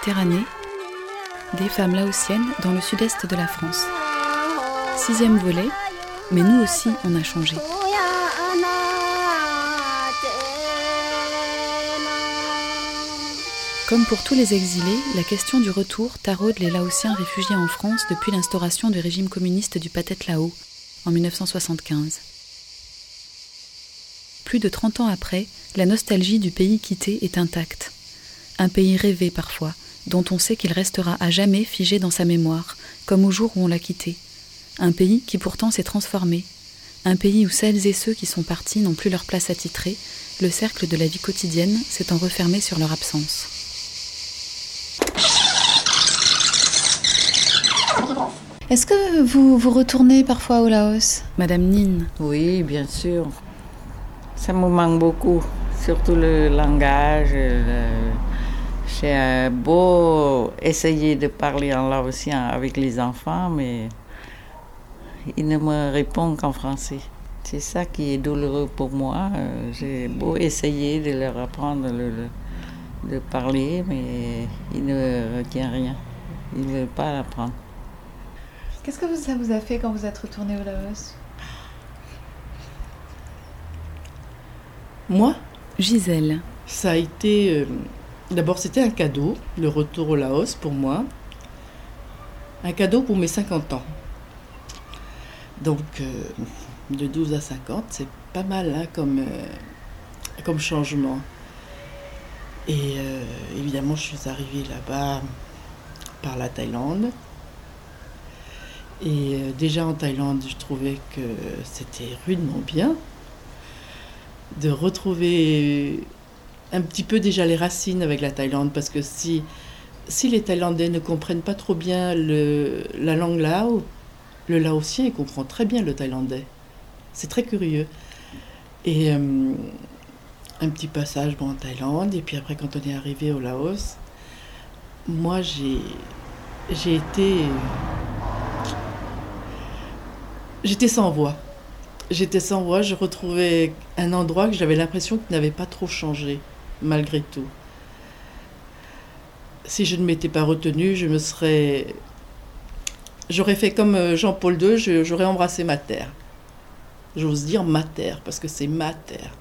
Méditerranée, des femmes laotiennes dans le sud-est de la France. 6e volet, mais nous aussi on a changé. Comme pour tous les exilés, la question du retour taraude les Laotiens réfugiés en France depuis l'instauration du régime communiste du Pathet Lao en 1975. Plus de 30 ans après, la nostalgie du pays quitté est intacte. Un pays rêvé parfois, dont on sait qu'il restera à jamais figé dans sa mémoire, comme au jour où on l'a quitté. Un pays qui pourtant s'est transformé. Un pays où celles et ceux qui sont partis n'ont plus leur place attitrée, le cercle de la vie quotidienne s'étant refermé sur leur absence. Est-ce que vous retournez parfois au Laos ? Madame Nin. Oui, bien sûr. Ça me manque beaucoup, surtout le langage. J'ai beau essayer de parler en laotien avec les enfants, mais ils ne me répondent qu'en français. C'est ça qui est douloureux pour moi. J'ai beau essayer de leur apprendre de parler, mais ils ne retiennent rien. Ils ne veulent pas l'apprendre. Qu'est-ce que ça vous a fait quand vous êtes retourné au Laos ? Moi, Gisèle. ça a été... d'abord, c'était un cadeau, le retour au Laos pour moi. Un cadeau pour mes 50 ans. Donc, de 12 à 50, c'est pas mal hein, comme changement. Et évidemment, je suis arrivée là-bas par la Thaïlande. Et déjà en Thaïlande, je trouvais que c'était rudement bien de retrouver un petit peu déjà les racines avec la Thaïlande, parce que si les Thaïlandais ne comprennent pas trop bien la langue lao, le laotien il comprend très bien le thaïlandais. C'est très curieux. Et un petit passage en Thaïlande, et puis après quand on est arrivé au Laos, moi J'étais sans voix. Je retrouvais un endroit que j'avais l'impression qu'il n'avait pas trop changé, malgré tout. Si je ne m'étais pas retenue, j'aurais fait comme Jean-Paul II, j'aurais embrassé ma terre. J'ose dire ma terre, parce que c'est ma terre.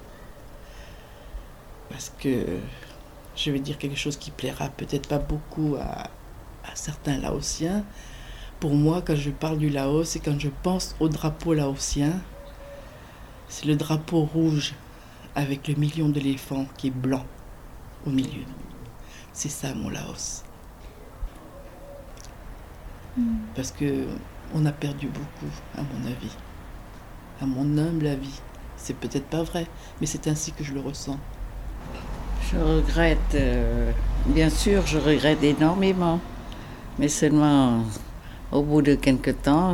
Parce que je vais dire quelque chose qui plaira peut-être pas beaucoup à certains Laotiens. Pour moi, quand je parle du Laos et quand je pense au drapeau laotien, c'est le drapeau rouge avec le million d'éléphants qui est blanc au milieu. C'est ça mon Laos. Parce que on a perdu beaucoup, à mon avis. À mon humble avis. C'est peut-être pas vrai, mais c'est ainsi que je le ressens. Je regrette, bien sûr, je regrette énormément. Mais seulement... Au bout de quelque temps,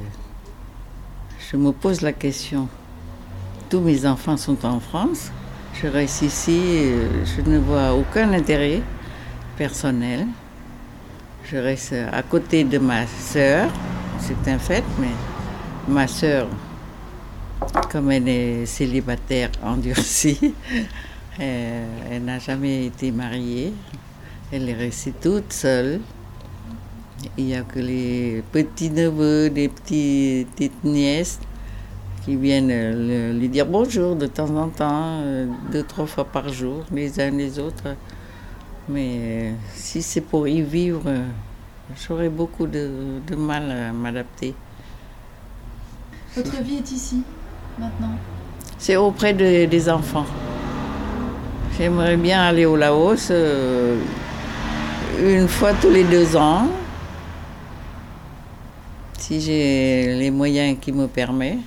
je me pose la question. Tous mes enfants sont en France. Je reste ici, je ne vois aucun intérêt personnel. Je reste à côté de ma sœur, c'est un fait, mais ma sœur, comme elle est célibataire endurcie, elle n'a jamais été mariée. Elle est restée toute seule. Il n'y a que les petits-neveux, des petites nièces qui viennent lui dire bonjour de temps en temps, 2-3 fois par jour, les uns les autres. Mais si c'est pour y vivre, j'aurais beaucoup de mal à m'adapter. Votre vie est ici, maintenant ? C'est auprès des enfants. J'aimerais bien aller au Laos une fois tous les 2 ans. Si j'ai les moyens qui me permettent.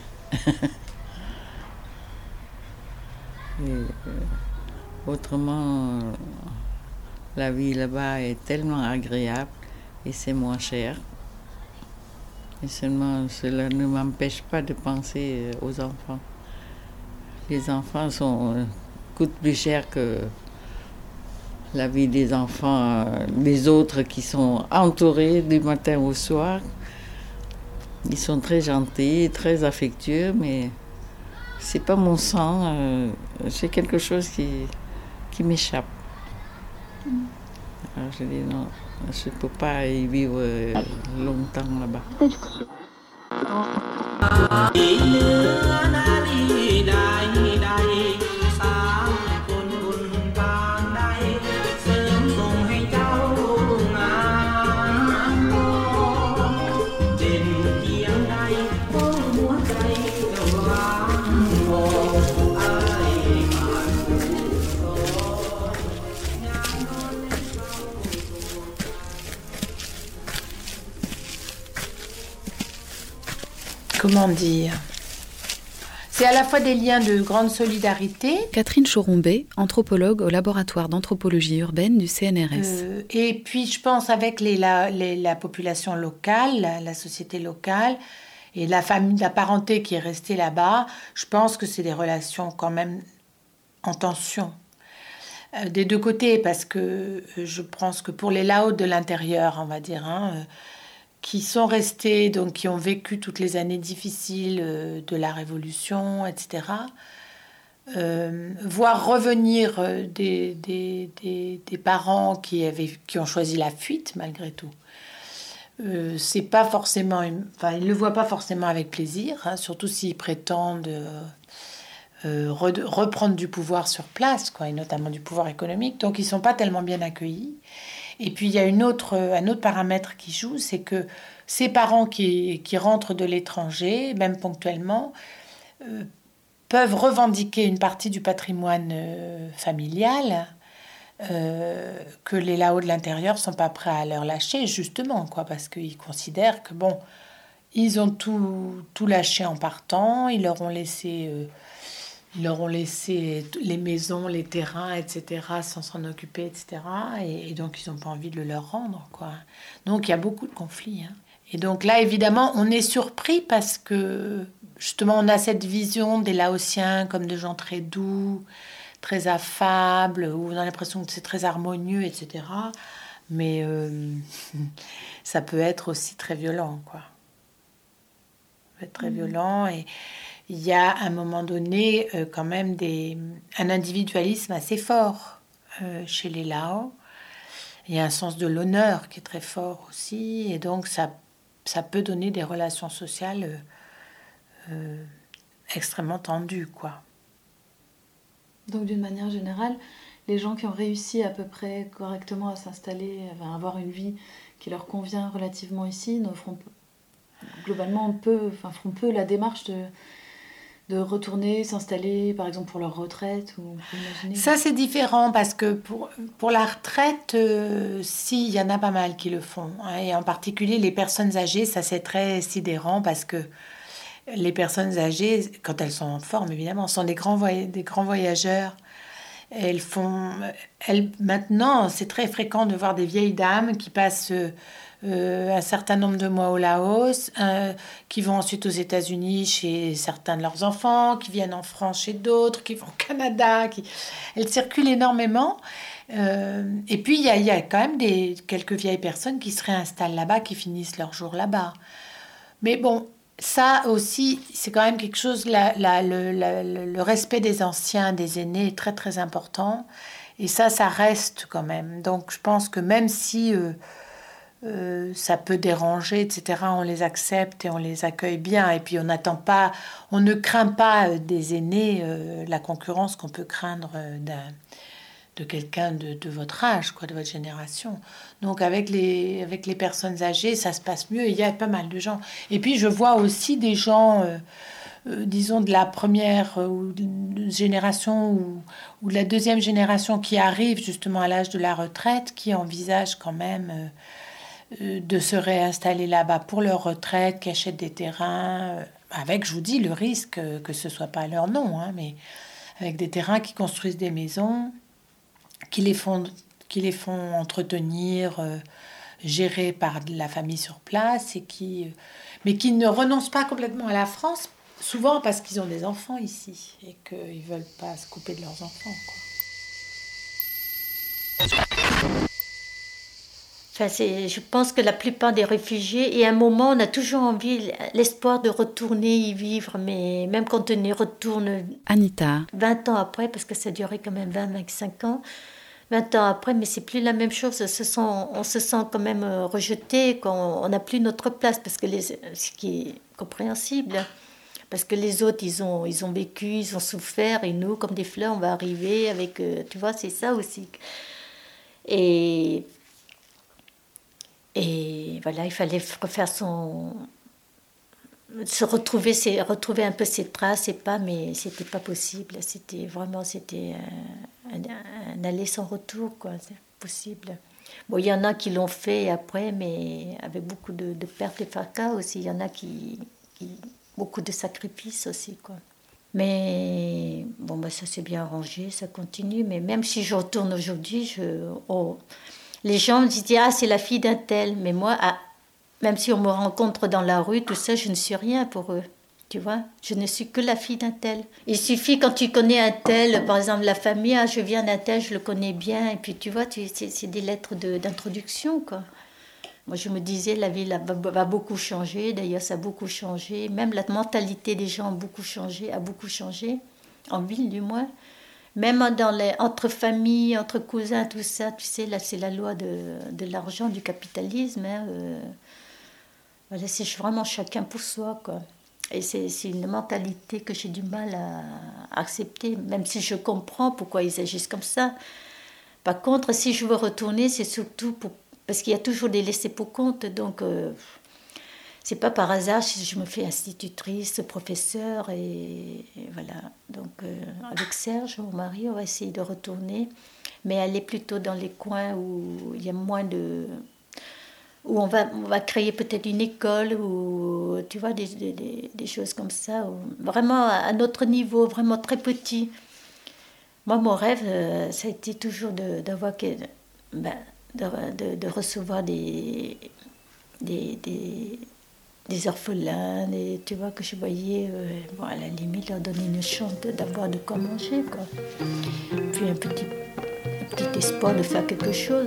Autrement, la vie là-bas est tellement agréable et c'est moins cher. Et seulement, cela ne m'empêche pas de penser aux enfants. Les enfants coûtent plus cher que la vie des enfants, des autres qui sont entourés du matin au soir. Ils sont très gentils, très affectueux, mais c'est pas mon sang. C'est quelque chose qui m'échappe. Alors j'ai dit non, je ne peux pas y vivre longtemps là-bas. Comment dire ? C'est à la fois des liens de grande solidarité. Catherine Chorombet, anthropologue au laboratoire d'anthropologie urbaine du CNRS. Et puis je pense avec la population locale, la société locale et la famille, la parenté qui est restée là-bas, je pense que c'est des relations quand même en tension. Des deux côtés, parce que je pense que pour les Lao de l'intérieur, on va dire, qui sont restés, donc qui ont vécu toutes les années difficiles de la Révolution, etc., voir revenir des parents qui ont choisi la fuite, malgré tout. C'est pas forcément... ils ne le voient pas forcément avec plaisir, surtout s'ils prétendent reprendre du pouvoir sur place, quoi, et notamment du pouvoir économique. Donc, ils ne sont pas tellement bien accueillis. Et puis, il y a un autre paramètre qui joue, c'est que ces parents qui rentrent de l'étranger, même ponctuellement, peuvent revendiquer une partie du patrimoine familial que les Lao de l'intérieur ne sont pas prêts à leur lâcher, justement, quoi, parce qu'ils considèrent que, bon, ils ont tout lâché en partant, ils leur ont laissé les maisons, les terrains, etc., sans s'en occuper, etc. Et donc, ils n'ont pas envie de le leur rendre, quoi. Donc, il y a beaucoup de conflits. Et donc là, évidemment, on est surpris parce que, justement, on a cette vision des Laotiens comme de gens très doux, très affables, où on a l'impression que c'est très harmonieux, etc. Mais ça peut être aussi très violent, quoi. Ça peut être très violent et... Il y a à un moment donné quand même un individualisme assez fort chez les Lao. Il y a un sens de l'honneur qui est très fort aussi. Et donc ça peut donner des relations sociales extrêmement tendues, quoi. Donc d'une manière générale, les gens qui ont réussi à peu près correctement à s'installer, à avoir une vie qui leur convient relativement ici, feront peu la démarche de retourner s'installer, par exemple pour leur retraite ou imaginez. Ça c'est différent parce que pour la retraite, si, il y en a pas mal qui le font, et en particulier les personnes âgées, ça c'est très sidérant parce que les personnes âgées, quand elles sont en forme évidemment, sont des grands voyageurs. Maintenant, c'est très fréquent de voir des vieilles dames qui passent un certain nombre de mois au Laos, qui vont ensuite aux États-Unis chez certains de leurs enfants, qui viennent en France chez d'autres, qui vont au Canada. Elles circulent énormément. Et puis, il y a quand même quelques vieilles personnes qui se réinstallent là-bas, qui finissent leur jour là-bas. Mais bon, ça aussi, c'est quand même quelque chose, le respect des anciens, des aînés est très très important. Et ça reste quand même. Donc je pense que même si ça peut déranger, etc., on les accepte et on les accueille bien. Et puis on ne craint pas des aînés la concurrence qu'on peut craindre de quelqu'un de votre âge, quoi, de votre génération. Donc avec les personnes âgées, ça se passe mieux. Il y a pas mal de gens. Et puis je vois aussi des gens, disons de la première génération ou de la deuxième génération qui arrivent justement à l'âge de la retraite, qui envisagent quand même de se réinstaller là-bas pour leur retraite, qui achètent des terrains, avec, je vous dis, le risque que ce soit pas leur nom, mais avec des terrains qui construisent des maisons, qui les font entretenir, gérer par la famille sur place, mais qui ne renoncent pas complètement à la France, souvent parce qu'ils ont des enfants ici et qu'ils ne veulent pas se couper de leurs enfants, quoi. Enfin, je pense que la plupart des réfugiés, et à un moment, on a toujours envie, l'espoir de retourner y vivre, mais même quand on y retourne Anita. 20 ans après, parce que ça a duré quand même 25 ans, 20 ans après, mais c'est plus la même chose. On se sent quand même rejeté, quand on n'a plus notre place, parce que ce qui est compréhensible, parce que les autres, ils ont vécu, ils ont souffert, et nous, comme des fleurs, on va arriver avec... tu vois, c'est ça aussi. Et voilà, il fallait refaire retrouver un peu ses traces et pas, mais c'était pas possible. C'était un aller sans retour, quoi. C'est possible. Bon, il y en a qui l'ont fait après, mais avec beaucoup de pertes et fracas aussi. Il y en a qui beaucoup de sacrifices aussi, quoi. Mais bon, ça s'est bien arrangé, ça continue. Mais même si je retourne aujourd'hui, les gens me disent c'est la fille d'un tel. Mais moi, même si on me rencontre dans la rue, tout ça, je ne suis rien pour eux. Tu vois, je ne suis que la fille d'un tel. Il suffit quand tu connais un tel, par exemple la famille, je viens d'un tel, je le connais bien. Et puis tu vois, c'est des lettres d'introduction, quoi. Moi, je me disais, la vie va beaucoup changer. D'ailleurs, ça a beaucoup changé. Même la mentalité des gens a beaucoup changé, en ville du moins. Même entre familles, entre cousins, tout ça, tu sais, là, c'est la loi de l'argent, du capitalisme. Voilà, c'est vraiment chacun pour soi, quoi. Et c'est une mentalité que j'ai du mal à accepter, même si je comprends pourquoi ils agissent comme ça. Par contre, si je veux retourner, c'est surtout parce qu'il y a toujours des laissés pour compte, donc c'est pas par hasard si je me fais institutrice, professeur, et voilà. Donc avec Serge, mon mari, on va essayer de retourner, mais aller plutôt dans les coins où il y a moins de... où on va créer peut-être une école, ou tu vois, des choses comme ça, vraiment à notre niveau, vraiment très petit. Moi, mon rêve, ça a été toujours d'avoir... de recevoir des orphelins, tu vois, que je voyais, à la limite, leur donner une chance d'avoir de quoi manger, quoi. Puis un petit espoir de faire quelque chose.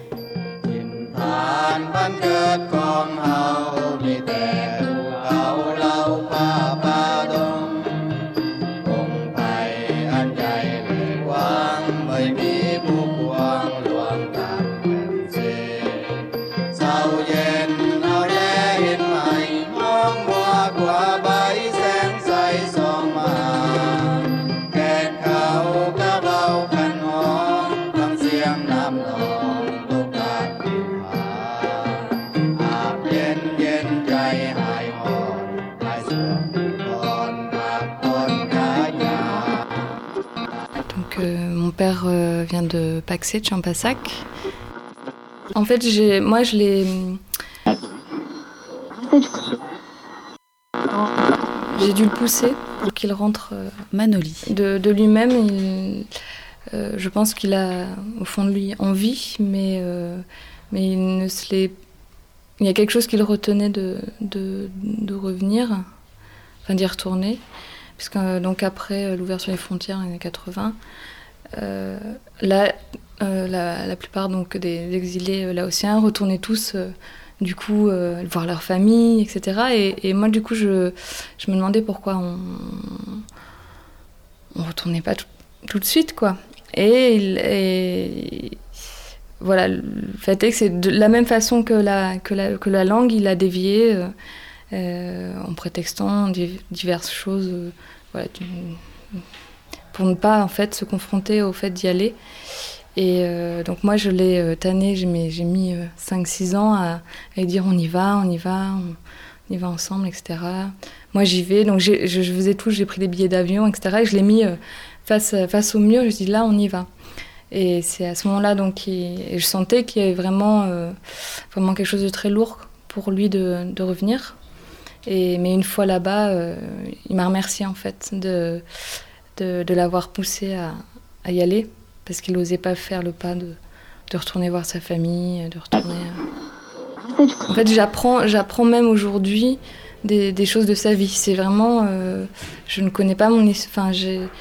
Mon père vient de Paxé, de Champassac. En fait, je l'ai... J'ai dû le pousser pour qu'il rentre Manoli. De lui-même. Je pense qu'il a, au fond de lui, envie, mais il ne se l'est... Il y a quelque chose qui le retenait de revenir, enfin d'y retourner. Puisque donc après l'ouverture des frontières en 80, la plupart donc des exilés laotiens retournaient tous du coup voir leur famille, etc. Et moi du coup je me demandais pourquoi on retournait pas tout de suite, quoi. Et voilà, le fait est que c'est de la même façon que la langue, il a dévié en prétextant diverses choses, voilà, pour ne pas en fait se confronter au fait d'y aller. Et donc moi je l'ai tanné, j'ai mis 5-6 ans à lui dire on y va ensemble, etc. Moi j'y vais, donc je faisais tout, j'ai pris des billets d'avion, etc. Et je l'ai mis face au mur, je dis là on y va. Et c'est à ce moment-là donc et je sentais qu'il y avait vraiment quelque chose de très lourd pour lui de revenir. Mais une fois là-bas, il m'a remercié en fait de l'avoir poussé à y aller, parce qu'il n'osait pas faire le pas de retourner voir sa famille, de retourner... En fait, j'apprends même aujourd'hui des choses de sa vie. C'est vraiment... je ne connais pas mon... Enfin,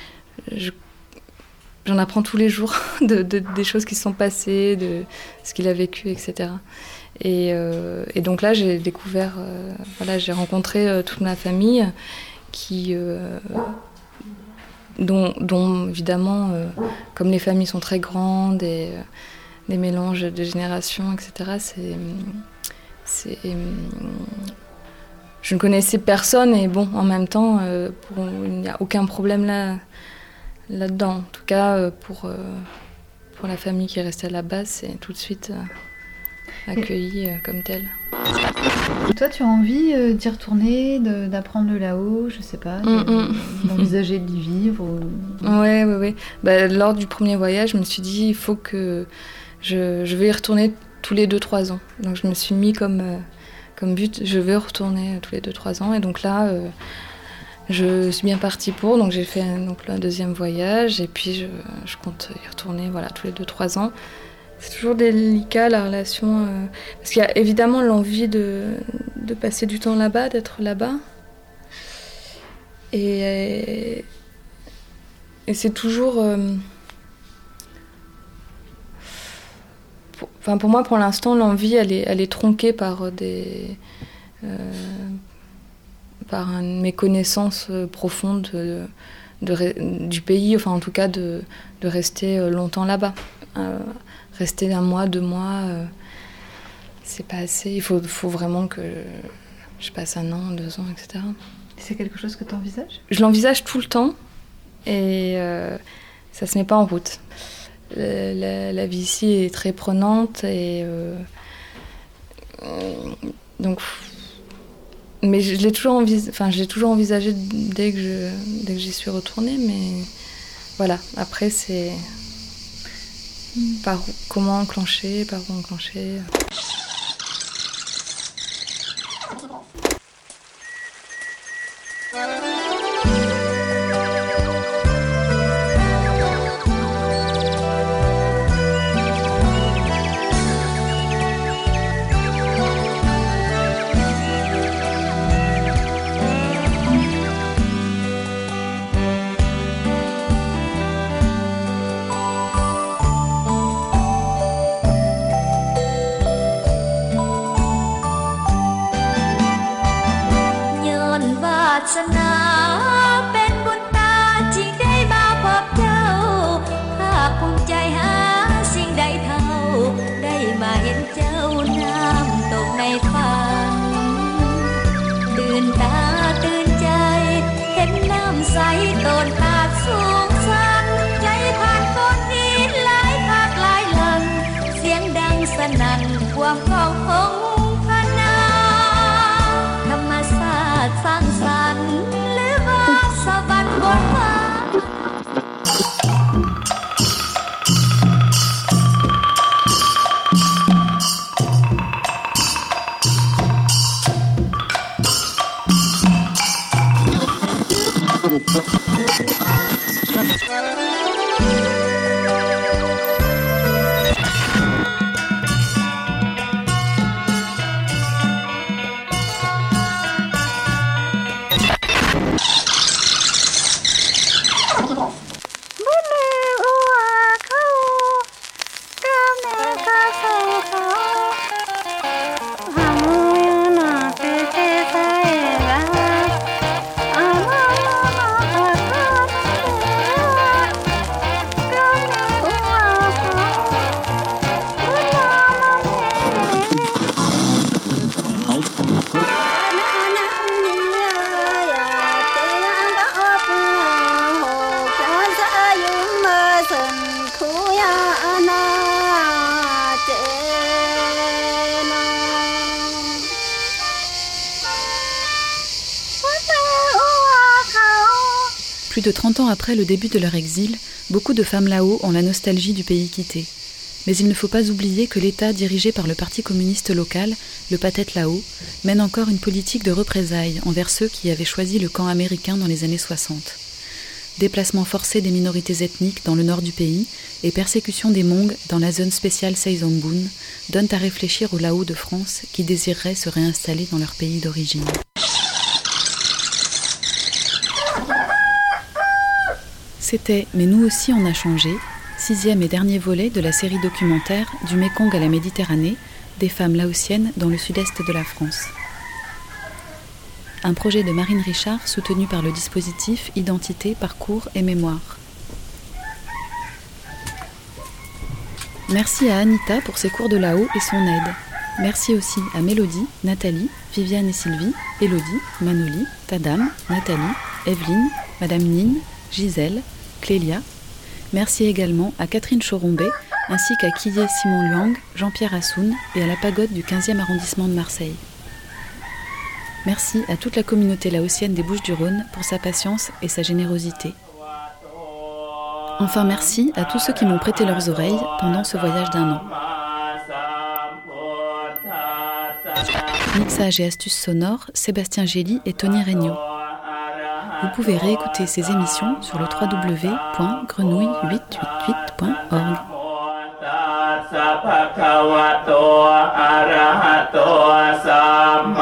j'en apprends tous les jours des choses qui se sont passées, de ce qu'il a vécu, etc. Et donc là, j'ai découvert... j'ai rencontré toute ma famille qui... dont évidemment, comme les familles sont très grandes et les mélanges de générations, etc., je ne connaissais personne et bon, en même temps, il n'y a aucun problème là-dedans. En tout cas, pour la famille qui est restée là-bas, c'est tout de suite accueilli comme tel. Toi, tu as envie d'y retourner, d'apprendre le lao, je sais pas, d'envisager d'y vivre Oui. Lors du premier voyage, je me suis dit, il faut que je vais y retourner tous les 2-3 ans. Donc je me suis mis comme but, je vais retourner tous les 2-3 ans. Et donc là, je suis bien partie pour. Donc j'ai fait un deuxième voyage et puis je compte y retourner tous les 2-3 ans. C'est toujours délicat la relation, parce qu'il y a évidemment l'envie de passer du temps là-bas, d'être là-bas. Et c'est toujours... pour moi, pour l'instant, l'envie, elle est tronquée par une méconnaissance profonde du pays, enfin en tout cas de rester longtemps là-bas. Rester 1 mois, 2 mois, c'est pas assez. Il faut vraiment que je passe 1 an, 2 ans, etc. C'est quelque chose que tu envisages ? Je l'envisage tout le temps et ça se met pas en route. La vie ici est très prenante et donc. Mais je l'ai toujours envisagé dès que j'y suis retournée, mais voilà. Après c'est comment enclencher, par où enclencher. Plus de 30 ans après le début de leur exil, beaucoup de femmes Lao ont la nostalgie du pays quitté. Mais il ne faut pas oublier que l'État dirigé par le parti communiste local, le Pathet Lao, mène encore une politique de représailles envers ceux qui avaient choisi le camp américain dans les années 60. Déplacement forcé des minorités ethniques dans le nord du pays et persécution des Hmong dans la zone spéciale Saizongbun donnent à réfléchir aux Lao de France qui désireraient se réinstaller dans leur pays d'origine. C'était « Mais nous aussi on a changé », 6e et dernier volet de la série documentaire « Du Mékong à la Méditerranée » des femmes laotiennes dans le sud-est de la France. un projet de Marine Richard soutenu par le dispositif Identité, Parcours et Mémoire. Merci à Anita pour ses cours de là-haut et son aide. Merci aussi à Mélodie, Nathalie, Viviane et Sylvie, Élodie, Manoli, Tadam, Nathalie, Evelyne, Madame Nine, Gisèle, Clélia. Merci également à Catherine Chorombé, ainsi qu'à Kiyé Simon Luang, Jean-Pierre Assoun et à la Pagode du 15e arrondissement de Marseille. Merci à toute la communauté laotienne des Bouches-du-Rhône pour sa patience et sa générosité. Enfin, merci à tous ceux qui m'ont prêté leurs oreilles pendant ce voyage d'1 an. Mixage et astuces sonores, Sébastien Gély et Tony Regnault. Vous pouvez réécouter ces émissions sur le www.grenouille888.org.